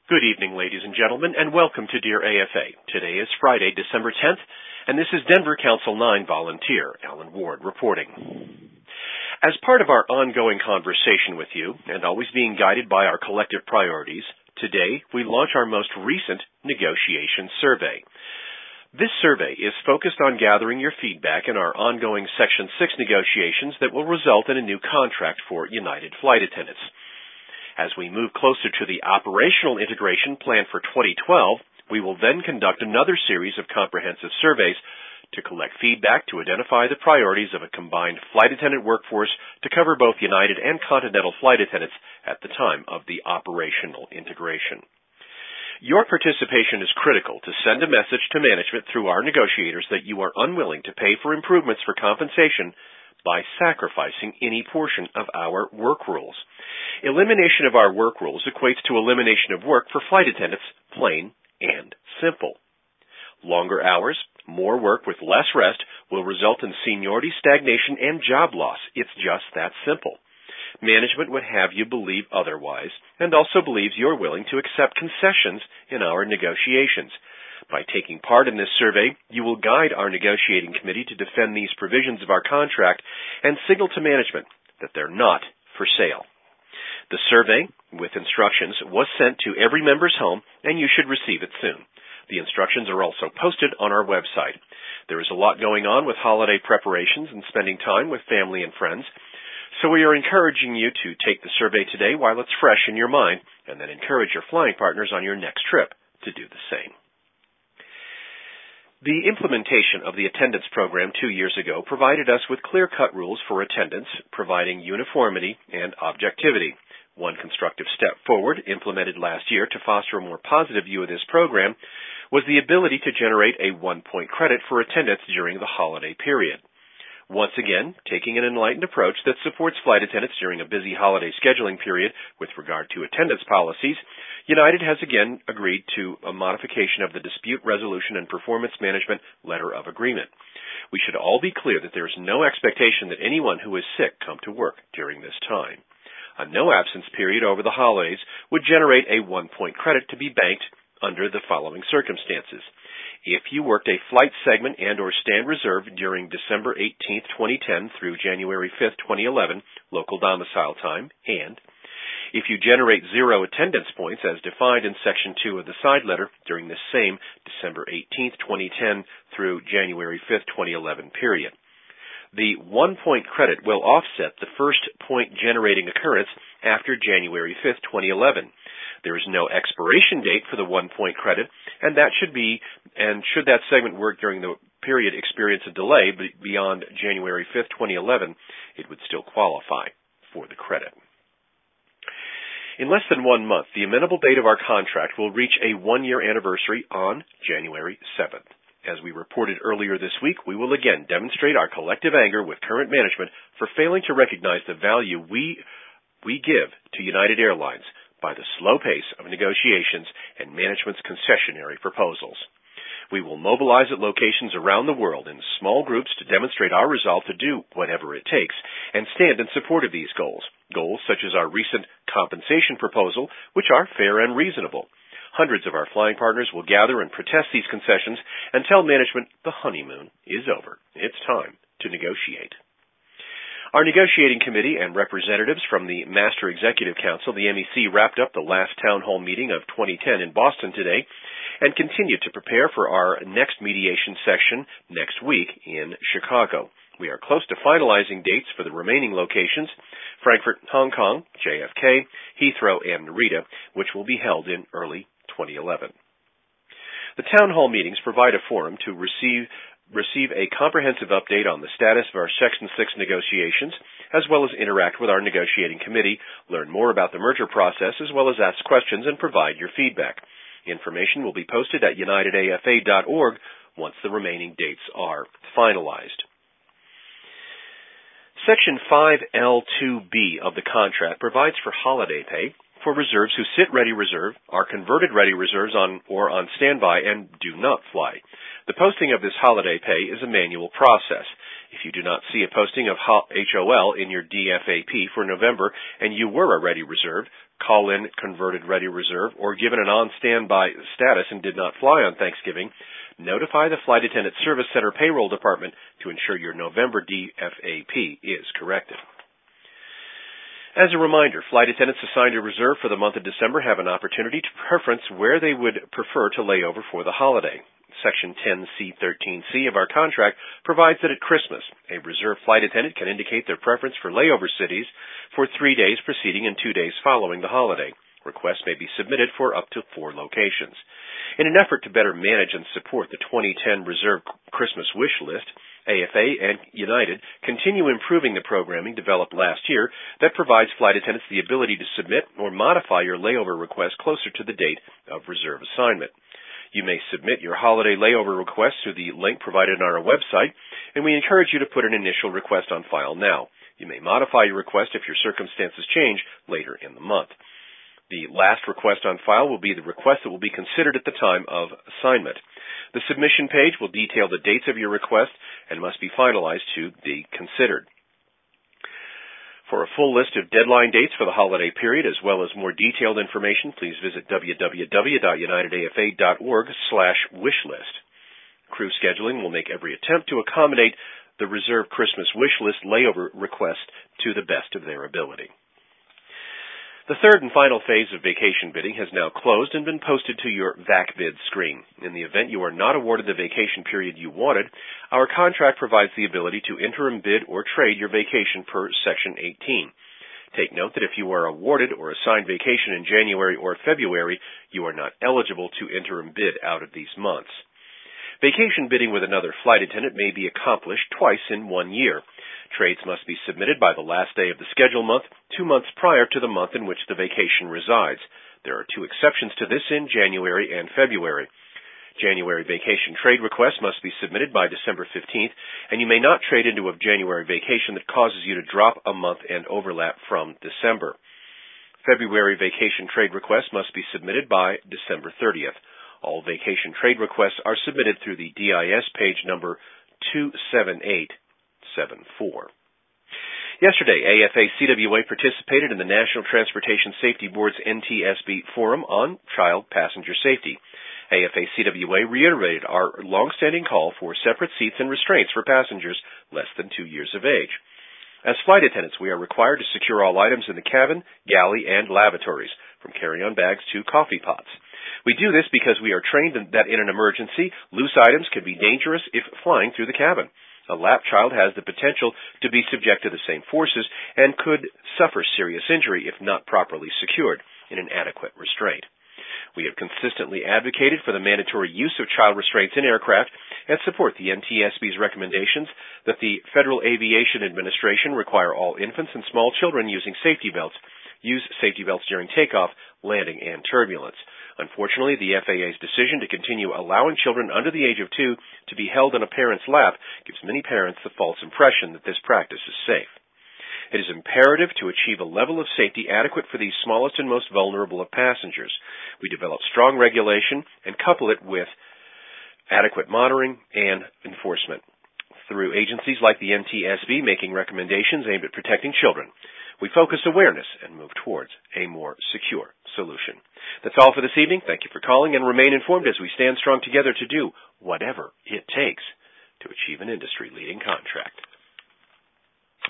Good evening, ladies and gentlemen, and welcome to Dear AFA. Today is Friday, December 10th, and this is Denver Council 9 volunteer Alan Ward reporting. As part of our ongoing conversation with you, and always being guided by our collective priorities, today we launch our most recent negotiation survey. This survey is focused on gathering your feedback in our ongoing Section 6 negotiations that will result in a new contract for United flight attendants. As we move closer to the operational integration planned for 2012, we will then conduct another series of comprehensive surveys to collect feedback to identify the priorities of a combined flight attendant workforce to cover both United and Continental flight attendants at the time of the operational integration. Your participation is critical to send a message to management through our negotiators that you are unwilling to pay for improvements for compensation by sacrificing any portion of our work rules. Elimination of our work rules equates to elimination of work for flight attendants, plain and simple. Longer hours, more work with less rest will result in seniority stagnation and job loss. It's just that simple. Management would have you believe otherwise, and also believes you're willing to accept concessions in our negotiations. By taking part in this survey, you will guide our negotiating committee to defend these provisions of our contract and signal to management that they're not for sale. The survey, with instructions, was sent to every member's home, and you should receive it soon. The instructions are also posted on our website. There is a lot going on with holiday preparations and spending time with family and friends, so we are encouraging you to take the survey today while it's fresh in your mind, and then encourage your flying partners on your next trip to do the same. The implementation of the attendance program 2 years ago provided us with clear-cut rules for attendance, providing uniformity and objectivity. One constructive step forward, implemented last year to foster a more positive view of this program, was the ability to generate a 1-point credit for attendance during the holiday period. Once again, taking an enlightened approach that supports flight attendants during a busy holiday scheduling period with regard to attendance policies, United has again agreed to a modification of the Dispute Resolution and Performance Management Letter of Agreement. We should all be clear that there is no expectation that anyone who is sick come to work during this time. A no-absence period over the holidays would generate a 1-point credit to be banked under the following circumstances. If you worked a flight segment and or stand reserve during December 18th, 2010 through January 5th, 2011, local domicile time, and if you generate 0 attendance points as defined in Section 2 of the side letter during this same December 18th, 2010 through January 5th, 2011 period. The 1-point credit will offset the first point generating occurrence after January 5th, 2011. There is no expiration date for the 1-point credit, and should that segment work during the period experience a delay beyond January 5th, 2011, it would still qualify for the credit. In less than 1 month, the amenable date of our contract will reach a 1-year anniversary on January 7th. As we reported earlier this week, we will again demonstrate our collective anger with current management for failing to recognize the value we give to United Airlines by the slow pace of negotiations and management's concessionary proposals. We will mobilize at locations around the world in small groups to demonstrate our resolve to do whatever it takes and stand in support of these goals. Goals such as our recent compensation proposal, which are fair and reasonable. Hundreds of our flying partners will gather and protest these concessions and tell management the honeymoon is over. It's time to negotiate. Our negotiating committee and representatives from the Master Executive Council, the MEC, wrapped up the last town hall meeting of 2010 in Boston today and continue to prepare for our next mediation session next week in Chicago. We are close to finalizing dates for the remaining locations, Frankfurt, Hong Kong, JFK, Heathrow, and Narita, which will be held in early 2011. The town hall meetings provide a forum to receive a comprehensive update on the status of our Section 6 negotiations, as well as interact with our negotiating committee, learn more about the merger process, as well as ask questions and provide your feedback. Information will be posted at unitedafa.org once the remaining dates are finalized. Section 5L2B of the contract provides for holiday pay for reserves who sit ready reserve, are converted ready reserves on standby, and do not fly. The posting of this holiday pay is a manual process. If you do not see a posting of HOL in your DFAP for November and you were a ready reserve, call-in, converted ready reserve, or given an on-standby status and did not fly on Thanksgiving, notify the Flight Attendant Service Center Payroll Department to ensure your November DFAP is corrected. As a reminder, flight attendants assigned to reserve for the month of December have an opportunity to preference where they would prefer to lay over for the holiday. Section 10C13C of our contract provides that at Christmas, a reserve flight attendant can indicate their preference for layover cities for 3 days preceding and 2 days following the holiday. Requests may be submitted for up to 4 locations. In an effort to better manage and support the 2010 Reserve Christmas Wish List, AFA and United continue improving the programming developed last year that provides flight attendants the ability to submit or modify your layover request closer to the date of reserve assignment. You may submit your holiday layover request through the link provided on our website, and we encourage you to put an initial request on file now. You may modify your request if your circumstances change later in the month. The last request on file will be the request that will be considered at the time of assignment. The submission page will detail the dates of your request and must be finalized to be considered. For a full list of deadline dates for the holiday period, as well as more detailed information, please visit www.unitedafa.org/wishlist. Crew scheduling will make every attempt to accommodate the Reserve Christmas Wish List layover request to the best of their ability. The third and final phase of vacation bidding has now closed and been posted to your VAC bid screen. In the event you are not awarded the vacation period you wanted, our contract provides the ability to interim bid or trade your vacation per Section 18. Take note that if you are awarded or assigned vacation in January or February, you are not eligible to interim bid out of these months. Vacation bidding with another flight attendant may be accomplished twice in 1 year. Trades must be submitted by the last day of the schedule month, 2 months prior to the month in which the vacation resides. There are 2 exceptions to this in January and February. January vacation trade requests must be submitted by December 15th, and you may not trade into a January vacation that causes you to drop a month and overlap from December. February vacation trade requests must be submitted by December 30th. All vacation trade requests are submitted through the DIS page number 27874. Yesterday, AFA-CWA participated in the National Transportation Safety Board's NTSB Forum on Child Passenger Safety. AFA-CWA reiterated our longstanding call for separate seats and restraints for passengers less than 2 years of age. As flight attendants, we are required to secure all items in the cabin, galley, and lavatories, from carry-on bags to coffee pots. We do this because we are trained that in an emergency, loose items can be dangerous if flying through the cabin. A lap child has the potential to be subject to the same forces and could suffer serious injury if not properly secured in an adequate restraint. We have consistently advocated for the mandatory use of child restraints in aircraft and support the NTSB's recommendations that the Federal Aviation Administration require all infants and small children using safety belts use safety belts during takeoff, landing, and turbulence. Unfortunately, the FAA's decision to continue allowing children under the age of 2 to be held in a parent's lap gives many parents the false impression that this practice is safe. It is imperative to achieve a level of safety adequate for these smallest and most vulnerable of passengers. We develop strong regulation and couple it with adequate monitoring and enforcement through agencies like the NTSB making recommendations aimed at protecting children. We focus awareness and move towards a more secure solution. That's all for this evening. Thank you for calling, and remain informed as we stand strong together to do whatever it takes to achieve an industry-leading contract.